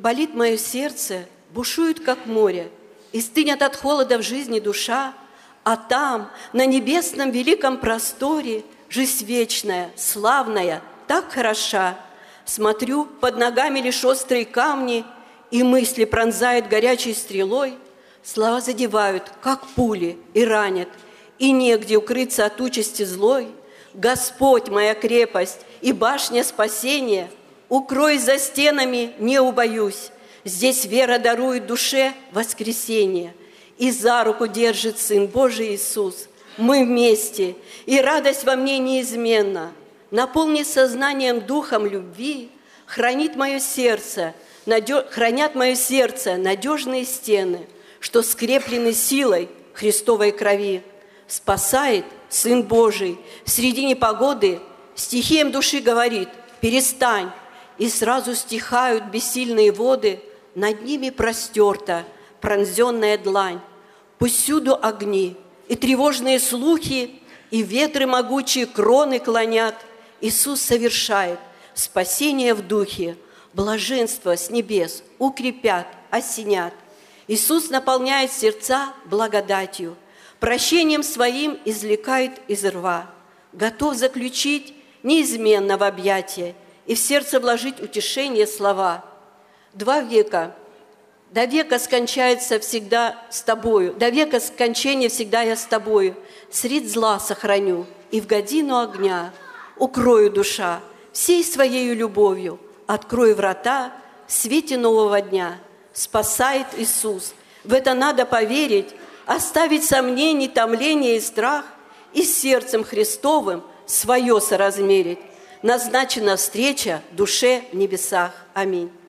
Болит мое сердце, бушует, как море, и стынет от холода в жизни душа, а там, на небесном великом просторе, жизнь вечная, славная, так хороша. Смотрю, под ногами лишь острые камни, и мысли пронзают горячей стрелой. Слова задевают, как пули, и ранят, и негде укрыться от участи злой. Господь, моя крепость и башня спасения, укрой за стенами, не убоюсь. Здесь вера дарует душе воскресение, и за руку держит Сын Божий Иисус. Мы вместе, и радость во мне неизменна. Наполни сознанием духом любви, хранят мое сердце надежные стены, что скреплены силой Христовой крови. Спасает Сын Божий в среди непогоды, стихиям души говорит: перестань, и сразу стихают бессильные воды, над ними простерта пронзенная длань. Пусть всюду огни и тревожные слухи, и ветры могучие кроны клонят. Иисус совершает спасение в духе, блаженство с небес укрепят, осенят. Иисус наполняет сердца благодатью, прощением своим извлекает из рва, готов заключить неизменно в объятия и в сердце вложить утешение слова. 2 века, до века скончается всегда с тобою, до века скончания всегда я с тобою, средь зла сохраню, и в годину огня укрою душа всей своею любовью, открою врата в свете нового дня. Спасает Иисус, в это надо поверить, оставить сомнений, томление и страх, и с сердцем Христовым свое соразмерить. Назначена встреча душе в небесах. Аминь.